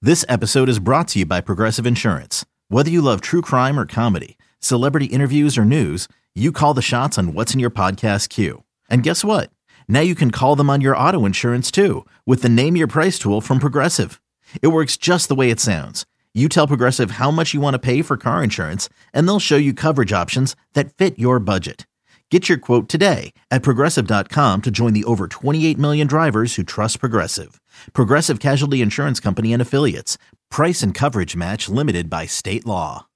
This episode is brought to you by Progressive Insurance. Whether you love true crime or comedy, celebrity interviews or news, you call the shots on what's in your podcast queue. And guess what? Now you can call them on your auto insurance too with the Name Your Price tool from Progressive. It works just the way it sounds. You tell Progressive how much you want to pay for car insurance, and they'll show you coverage options that fit your budget. Get your quote today at Progressive.com to join the over 28 million drivers who trust Progressive. Progressive Casualty Insurance Company and Affiliates. Price and coverage match limited by state law.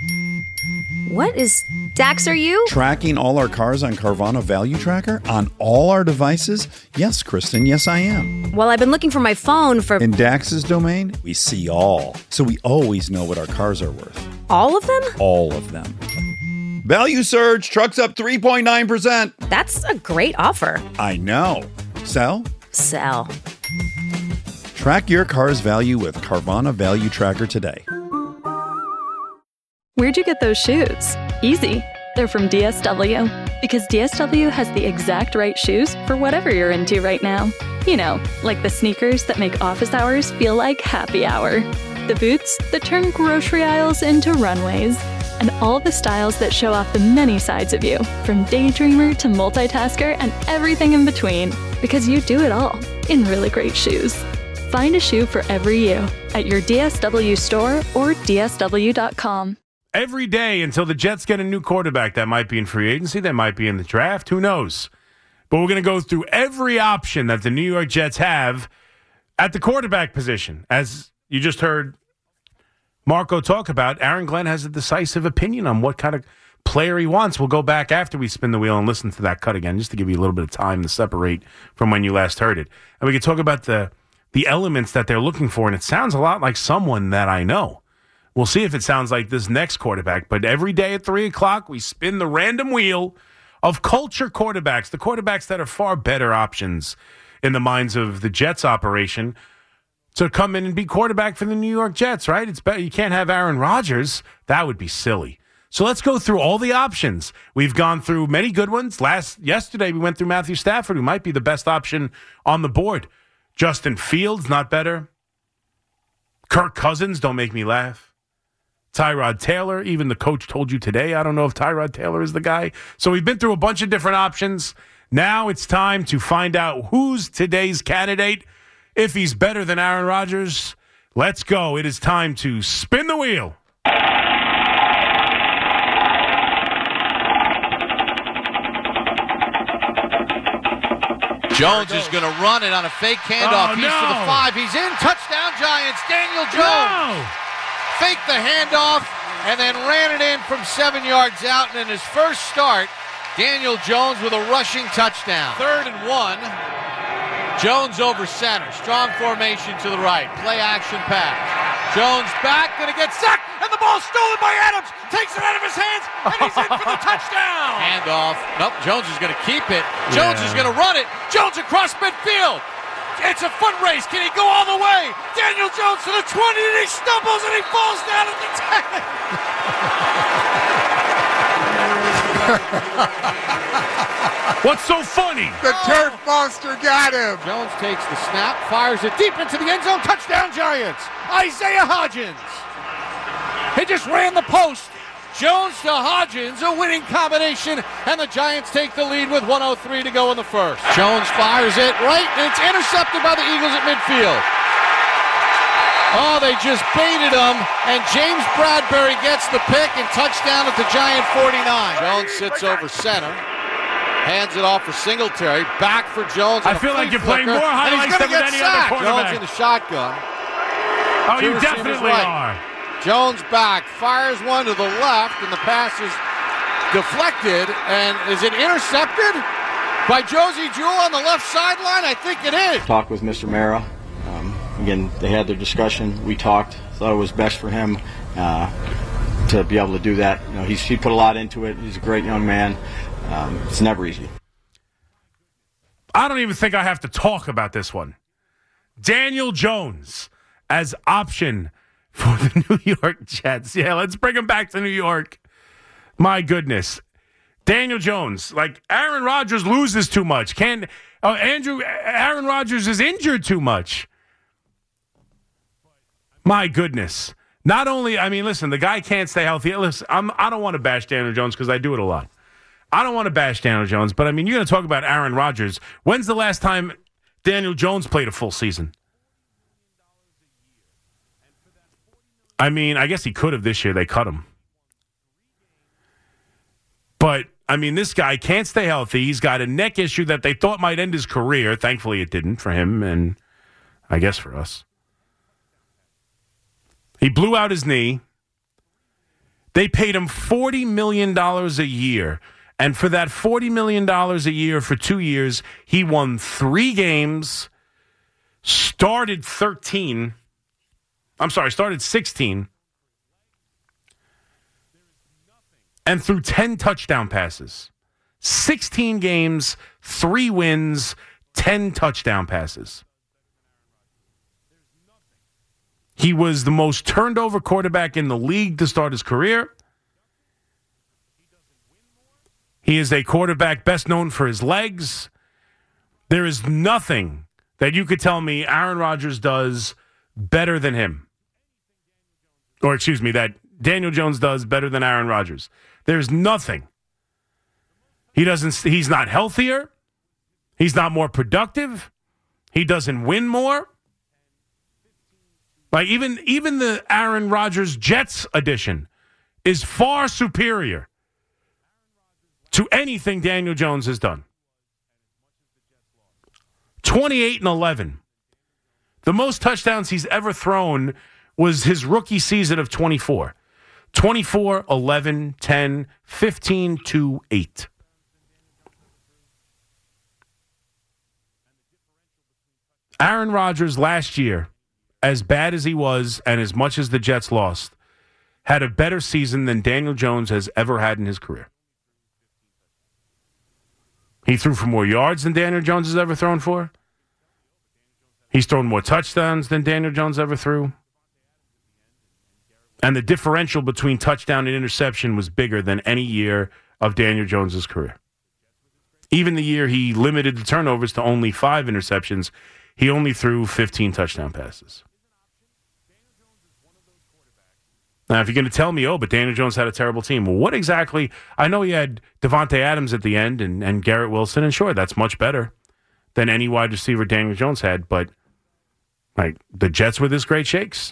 What is Dax, are you? Tracking all our cars on Carvana Value Tracker on all our devices? Yes, Kristen, yes I am. Well, I've been looking for my phone for... In Dax's domain, we see all. So we always know what our cars are worth. All of them? All of them. Value surge, trucks up 3.9%. That's a great offer. I know. Sell? Sell. Track your car's value with Carvana Value Tracker today. Where'd you get those shoes? Easy. They're from DSW. Because DSW has the exact right shoes for whatever you're into right now. You know, like the sneakers that make office hours feel like happy hour. The boots that turn grocery aisles into runways. And all the styles that show off the many sides of you, from daydreamer to multitasker and everything in between. Because you do it all in really great shoes. Find a shoe for every you at your DSW store or DSW.com. Every day until the Jets get a new quarterback. That might be in free agency. That might be in the draft. Who knows? But we're going to go through every option that the New York Jets have at the quarterback position. As you just heard Marco talk about, Aaron Glenn has a decisive opinion on what kind of player he wants. We'll go back after we spin the wheel and listen to that cut again, just to give you a little bit of time to separate from when you last heard it. And we can talk about the elements that they're looking for, and it sounds a lot like someone that I know. We'll see if it sounds like this next quarterback. But every day at 3 o'clock, we spin the random wheel of culture quarterbacks, the quarterbacks that are far better options in the minds of the Jets operation to come in and be quarterback for the New York Jets, right? It's better. You can't have Aaron Rodgers. That would be silly. So let's go through all the options. We've gone through many good ones. Yesterday, we went through Matthew Stafford, who might be the best option on the board. Justin Fields, not better. Kirk Cousins, don't make me laugh. Tyrod Taylor, even the coach told you today, I don't know if Tyrod Taylor is the guy. So we've been through a bunch of different options. Now it's time to find out who's today's candidate. If he's better than Aaron Rodgers, let's go. It is time to spin the wheel. Jones is going to run it on a fake handoff. He's to the 5. He's in. Touchdown, Giants. Daniel Jones. No. Faked the handoff and then ran it in from 7 yards out. And in his first start, Daniel Jones with a rushing touchdown. 3rd and 1. Jones over center. Strong formation to the right. Play action pass. Jones back. Going to get sacked. And the ball stolen by Adams. Takes it out of his hands. And he's in for the touchdown. Handoff. Nope. Jones is going to keep it. Jones is going to run it. Jones across midfield. It's a foot race. Can he go all the way? Daniel Jones to the 20, and he stumbles, and he falls down at the 10. What's so funny? The turf monster got him. Jones takes the snap, fires it deep into the end zone. Touchdown, Giants. Isaiah Hodgins. He just ran the post. Jones to Hodgins, a winning combination, and the Giants take the lead with 1:03 to go in the first. Jones fires it right, and it's intercepted by the Eagles at midfield. Oh, they just baited him, and James Bradbury gets the pick and touchdown at the Giant 49. Jones sits over center, hands it off for Singletary, back for Jones. I feel like you're playing more highlights than with any other quarterback. Jones in the shotgun. Oh, you definitely are. Jones back, fires one to the left, and the pass is deflected, and is it intercepted by Josie Jewell on the left sideline? I think it is. Talked with Mr. Mara. Again, they had their discussion. We talked. Thought it was best for him to be able to do that. You know, he put a lot into it. He's a great young man. It's never easy. I don't even think I have to talk about this one. Daniel Jones as option for the New York Jets. Yeah, let's bring him back to New York. My goodness. Daniel Jones, like Aaron Rodgers loses too much. Aaron Rodgers is injured too much. My goodness. Not only, I mean, listen, the guy can't stay healthy. Listen, I don't want to bash Daniel Jones because I do it a lot. I don't want to bash Daniel Jones, but I mean, you're going to talk about Aaron Rodgers. When's the last time Daniel Jones played a full season? I mean, I guess he could have this year. They cut him. But, I mean, this guy can't stay healthy. He's got a neck issue that they thought might end his career. Thankfully, it didn't for him and I guess for us. He blew out his knee. They paid him $40 million a year. And for that $40 million a year for 2 years, he won 3 games, started 16, and threw 10 touchdown passes. 16 games, 3 wins, 10 touchdown passes. He was the most turned over quarterback in the league to start his career. He is a quarterback best known for his legs. There is nothing that you could tell me Aaron Rodgers does better than him. Or, excuse me, that Daniel Jones does better than Aaron Rodgers. There's nothing. He's not healthier. He's not more productive. He doesn't win more. Like even the Aaron Rodgers Jets edition is far superior to anything Daniel Jones has done. 28-11. The most touchdowns he's ever thrown was his rookie season of 24. 24, 11, 10, 15, 2, 8. Aaron Rodgers last year, as bad as he was and as much as the Jets lost, had a better season than Daniel Jones has ever had in his career. He threw for more yards than Daniel Jones has ever thrown for. He's thrown more touchdowns than Daniel Jones ever threw. And the differential between touchdown and interception was bigger than any year of Daniel Jones' career. Even the year he limited the turnovers to only 5 interceptions, he only threw 15 touchdown passes. Now, if you're going to tell me, but Daniel Jones had a terrible team, well, what exactly? I know he had Devontae Adams at the end and Garrett Wilson, and sure, that's much better than any wide receiver Daniel Jones had, but like the Jets were this great shakes.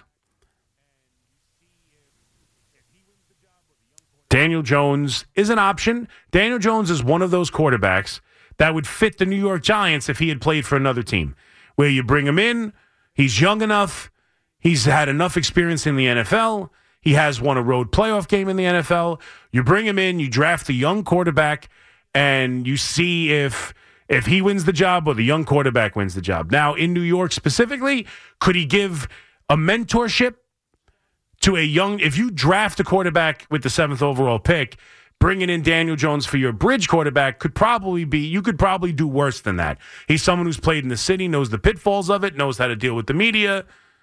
Daniel Jones is an option. Daniel Jones is one of those quarterbacks that would fit the New York Giants if he had played for another team, where you bring him in, he's young enough, he's had enough experience in the NFL, he has won a road playoff game in the NFL. You bring him in, you draft a young quarterback, and you see if he wins the job or the young quarterback wins the job. Now, in New York specifically, could he give a mentorship to a young, if you draft a quarterback with the 7th overall pick, bringing in Daniel Jones for your bridge quarterback you could probably do worse than that. He's someone who's played in the city, knows the pitfalls of it, knows how to deal with the media,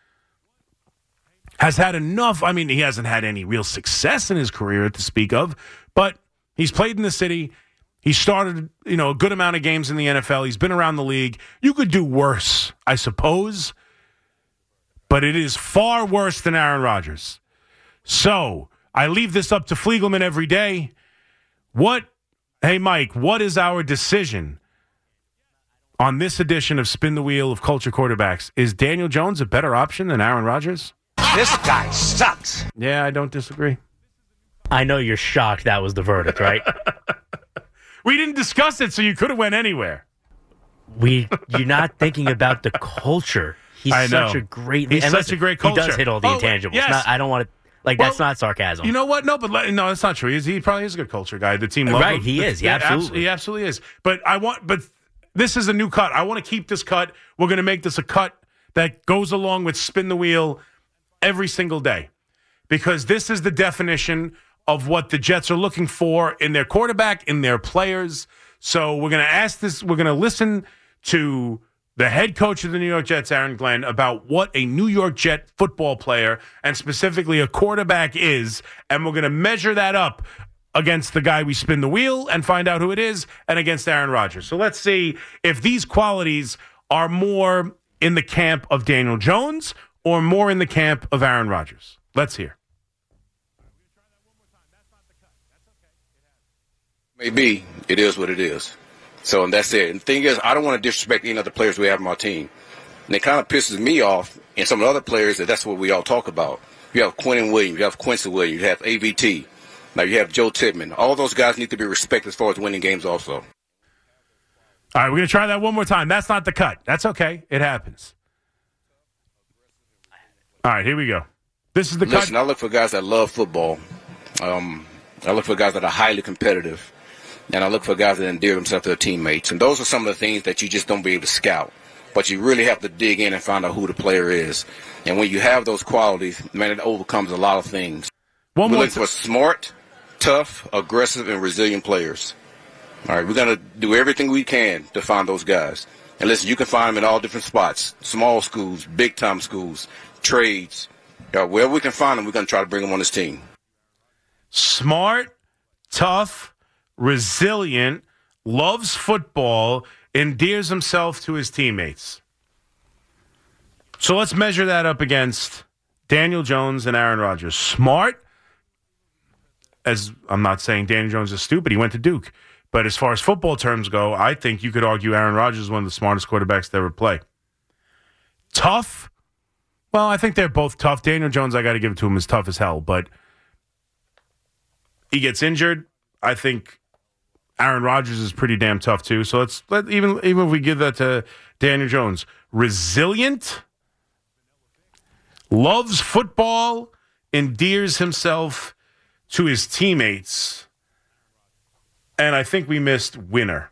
has had enough. I mean, he hasn't had any real success in his career to speak of, but he's played in the city. He started, a good amount of games in the NFL. He's been around the league. You could do worse, I suppose, but it is far worse than Aaron Rodgers. So I leave this up to Fliegelman every day. Hey, Mike, what is our decision on this edition of Spin the Wheel of Culture Quarterbacks? Is Daniel Jones a better option than Aaron Rodgers? This guy sucks. Yeah, I don't disagree. I know you're shocked that was the verdict, right? We didn't discuss it, so you could have went anywhere. You're not thinking about the culture. He's such a great culture. He does hit all the intangibles. Yes. I don't want to, that's not sarcasm. You know what? No, that's not true. He probably is a good culture guy. The team loves him. Right, he is. He absolutely is. But this is a new cut. I want to keep this cut. We're going to make this a cut that goes along with Spin the Wheel every single day, because this is the definition of what the Jets are looking for in their quarterback, in their players. So we're going to ask this. We're going to listen to the head coach of the New York Jets, Aaron Glenn, about what a New York Jet football player and specifically a quarterback is, and we're going to measure that up against the guy we spin the wheel and find out who it is, and against Aaron Rodgers. So let's see if these qualities are more in the camp of Daniel Jones or more in the camp of Aaron Rodgers? Let's hear. Maybe it is what it is. So, and that's it. And the thing is, I don't want to disrespect any other players we have on our team. And it kind of pisses me off and some of the other players that's what we all talk about. You have Quentin Williams, you have Quincy Williams, you have AVT. Now you have Joe Tippmann. All those guys need to be respected as far as winning games also. All right, we're going to try that one more time. That's not the cut. That's okay. It happens. All right, here we go. This is the cut. Listen, I look for guys that love football. I look for guys that are highly competitive. And I look for guys that endear themselves to their teammates. And those are some of the things that you just don't be able to scout. But you really have to dig in and find out who the player is. And when you have those qualities, man, it overcomes a lot of things. We look for smart, tough, aggressive, and resilient players. All right, we're going to do everything we can to find those guys. And listen, you can find them in all different spots. Small schools, big-time schools, trades. Wherever we can find them, we're going to try to bring them on this team. Smart, tough, resilient, loves football, endears himself to his teammates. So let's measure that up against Daniel Jones and Aaron Rodgers. Smart, as I'm not saying Daniel Jones is stupid. He went to Duke. But as far as football terms go, I think you could argue Aaron Rodgers is one of the smartest quarterbacks to ever play. Tough? Well, I think they're both tough. Daniel Jones, I got to give it to him, is tough as hell. But he gets injured. I think Aaron Rodgers is pretty damn tough too. So even if we give that to Daniel Jones, resilient, loves football, endears himself to his teammates, and I think we missed winner.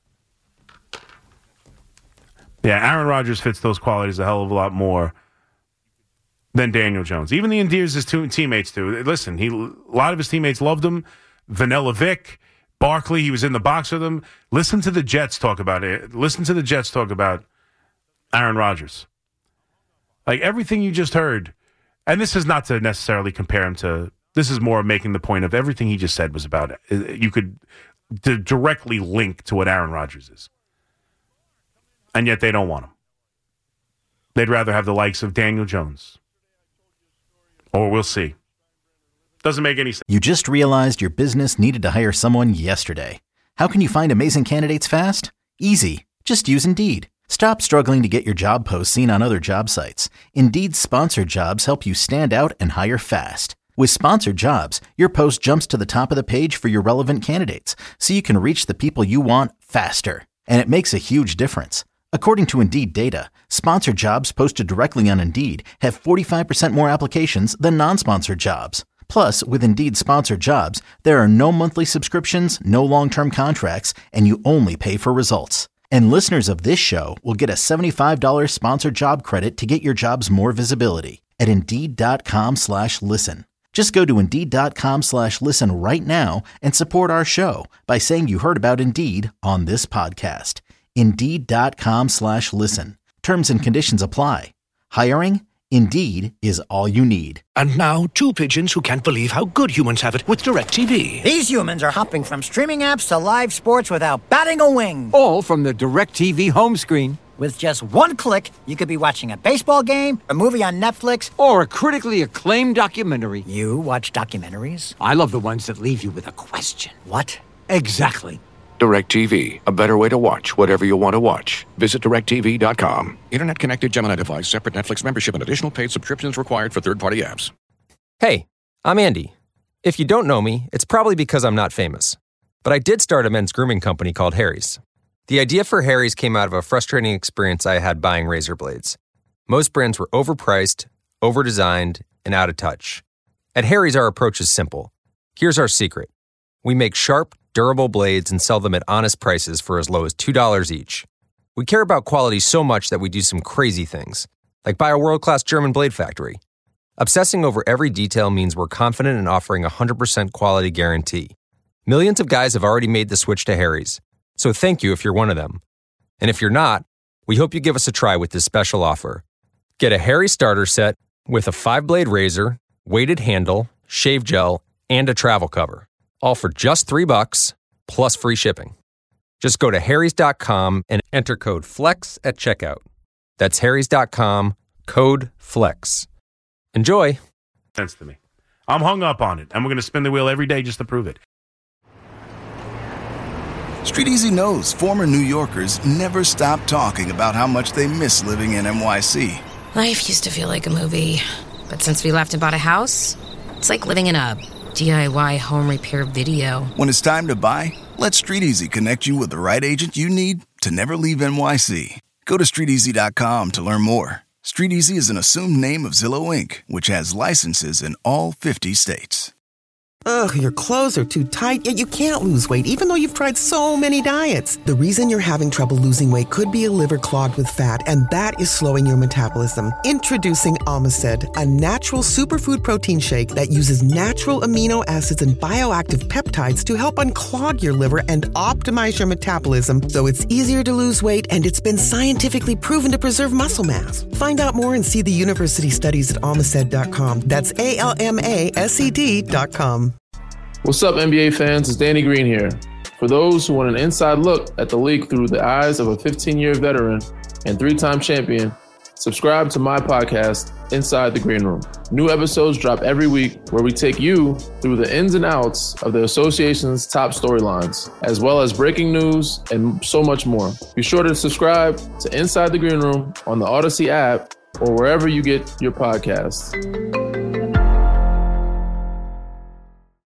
Yeah, Aaron Rodgers fits those qualities a hell of a lot more than Daniel Jones. Even the endears his teammates too. Listen, a lot of his teammates loved him. Vanilla Vic, Barkley, he was in the box with him. Listen to the Jets talk about it. Listen to the Jets talk about Aaron Rodgers. Like everything you just heard, and this is not to necessarily compare him to, this is more making the point of everything he just said was about it. You could directly link to what Aaron Rodgers is. And yet they don't want him. They'd rather have the likes of Daniel Jones. Or we'll see. Doesn't make any sense. You just realized your business needed to hire someone yesterday. How can you find amazing candidates fast? Easy. Just use Indeed. Stop struggling to get your job posts seen on other job sites. Indeed's sponsored jobs help you stand out and hire fast. With sponsored jobs, your post jumps to the top of the page for your relevant candidates, so you can reach the people you want faster. And it makes a huge difference. According to Indeed data, sponsored jobs posted directly on Indeed have 45% more applications than non-sponsored jobs. Plus, with Indeed sponsored jobs, there are no monthly subscriptions, no long-term contracts, and you only pay for results. And listeners of this show will get a $75 sponsored job credit to get your jobs more visibility at Indeed.com/listen. Just go to Indeed.com/listen right now and support our show by saying you heard about Indeed on this podcast. Indeed.com/listen. Terms and conditions apply. Hiring? Indeed is all you need. And now, two pigeons who can't believe how good humans have it with DirecTV. These humans are hopping from streaming apps to live sports without batting a wing. All from the DirecTV home screen. With just one click, you could be watching a baseball game, a movie on Netflix, or a critically acclaimed documentary. You watch documentaries? I love the ones that leave you with a question. What? Exactly. DirecTV, a better way to watch whatever you want to watch. Visit DirecTV.com. Internet connected Gemini device, separate Netflix membership, and additional paid subscriptions required for third-party apps. Hey, I'm Andy. If you don't know me, it's probably because I'm not famous. But I did start a men's grooming company called Harry's. The idea for Harry's came out of a frustrating experience I had buying razor blades. Most brands were overpriced, overdesigned, and out of touch. At Harry's, our approach is simple. Here's our secret. We make sharp, durable blades and sell them at honest prices for as low as $2 each. We care about quality so much that we do some crazy things, like buy a world-class German blade factory. Obsessing over every detail means we're confident in offering a 100% quality guarantee. Millions of guys have already made the switch to Harry's, so thank you if you're one of them. And if you're not, we hope you give us a try with this special offer. Get a Harry's starter set with a 5-blade razor, weighted handle, shave gel, and a travel cover. All for just $3 plus free shipping. Just go to harrys.com and enter code FLEX at checkout. That's harrys.com, Code FLEX. Enjoy. Sense to me. I'm hung up on it, and we're going to spin the wheel every day just to prove it. Street Easy knows former New Yorkers never stop talking about how much they miss living in NYC. Life used to feel like a movie, but since we left and bought a house, it's like living in a DIY home repair video. When it's time to buy, let Street Easy connect you with the right agent you need to never leave NYC. Go to StreetEasy.com to learn more. Street Easy is an assumed name of Zillow Inc., which has licenses in all 50 states. Ugh, your clothes are too tight, yet you can't lose weight even though you've tried so many diets. The reason you're having trouble losing weight could be a liver clogged with fat, and that is slowing your metabolism. Introducing Omicid, a natural superfood protein shake that uses natural amino acids and bioactive peptides to help unclog your liver and optimize your metabolism so it's easier to lose weight, and it's been scientifically proven to preserve muscle mass. Find out more and see the university studies at Omicid.com. That's ALMASED.com. What's up, NBA fans? It's Danny Green here. For those who want an inside look at the league through the eyes of a 15-year veteran and 3-time champion, subscribe to my podcast, Inside the Green Room. New episodes drop every week where we take you through the ins and outs of the association's top storylines, as well as breaking news and so much more. Be sure to subscribe to Inside the Green Room on the Odyssey app or wherever you get your podcasts.